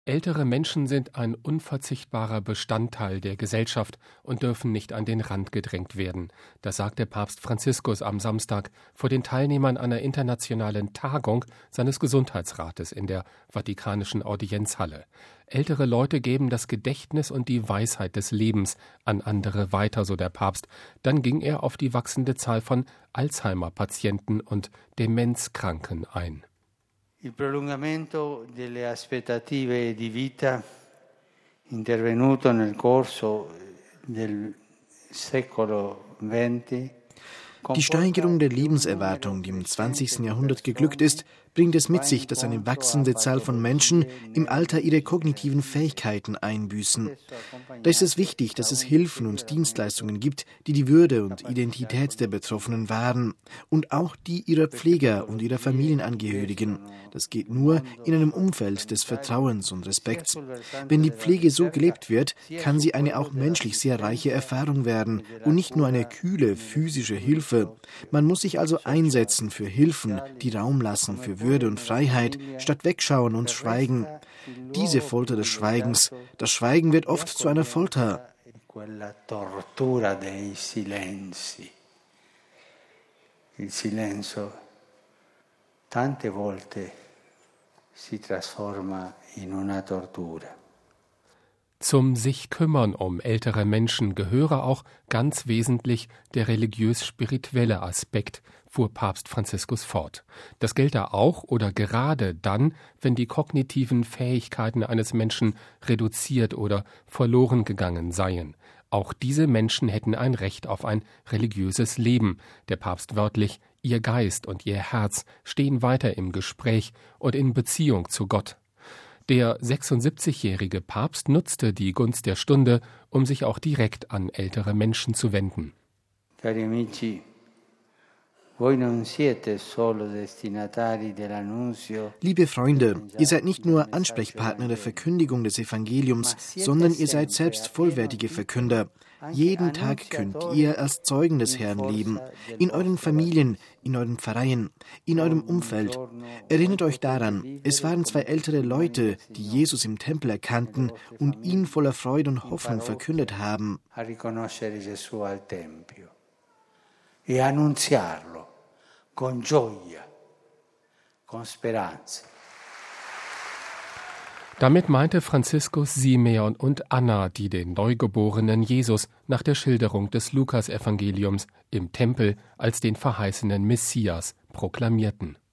Ältere Menschen sind ein unverzichtbarer Bestandteil der Gesellschaft und dürfen nicht an den Rand gedrängt werden. Das sagte Papst Franziskus am Samstag vor den Teilnehmern einer internationalen Tagung seines Gesundheitsrates in der Vatikanischen Audienzhalle. Ältere Leute geben das Gedächtnis und die Weisheit des Lebens an andere weiter, so der Papst. Dann ging er auf die wachsende Zahl von Alzheimer-Patienten und Demenzkranken ein. Il prolungamento delle aspettative di vita intervenuto nel corso del secolo XX. Die Steigerung der Lebenserwartung, die im 20. Jahrhundert geglückt ist, bringt es mit sich, dass eine wachsende Zahl von Menschen im Alter ihre kognitiven Fähigkeiten einbüßen. Da ist es wichtig, dass es Hilfen und Dienstleistungen gibt, die die Würde und Identität der Betroffenen wahren und auch die ihrer Pfleger und ihrer Familienangehörigen. Das geht nur in einem Umfeld des Vertrauens und Respekts. Wenn die Pflege so gelebt wird, kann sie eine auch menschlich sehr reiche Erfahrung werden und nicht nur eine kühle physische Hilfe. Man muss sich also einsetzen für Hilfen, die Raum lassen für Würde und Freiheit, statt wegschauen und schweigen. Diese Folter des Schweigens, das Schweigen wird oft zu einer Folter. Il silenzio tante volte si trasforma in una tortura. Zum sich kümmern um ältere Menschen gehöre auch ganz wesentlich der religiös-spirituelle Aspekt, fuhr Papst Franziskus fort. Das gelte auch oder gerade dann, wenn die kognitiven Fähigkeiten eines Menschen reduziert oder verloren gegangen seien. Auch diese Menschen hätten ein Recht auf ein religiöses Leben. Der Papst wörtlich: Ihr Geist und ihr Herz stehen weiter im Gespräch und in Beziehung zu Gott. Der 76-jährige Papst nutzte die Gunst der Stunde, um sich auch direkt an ältere Menschen zu wenden. Cari amici, voi non siete solo destinatari dell'annunzio. Liebe Freunde, ihr seid nicht nur Ansprechpartner der Verkündigung des Evangeliums, sondern ihr seid selbst vollwertige Verkünder. Jeden Tag könnt ihr als Zeugen des Herrn leben, in euren Familien, in euren Pfarreien, in eurem Umfeld. Erinnert euch daran, es waren zwei ältere Leute, die Jesus im Tempel erkannten und ihn voller Freude und Hoffnung verkündet haben. A riconoscere Gesù al Tempio e annunziarlo con gioia, con speranza. Damit meinte Franziskus Simeon und Anna, die den neugeborenen Jesus nach der Schilderung des Lukasevangeliums im Tempel als den verheißenen Messias proklamierten.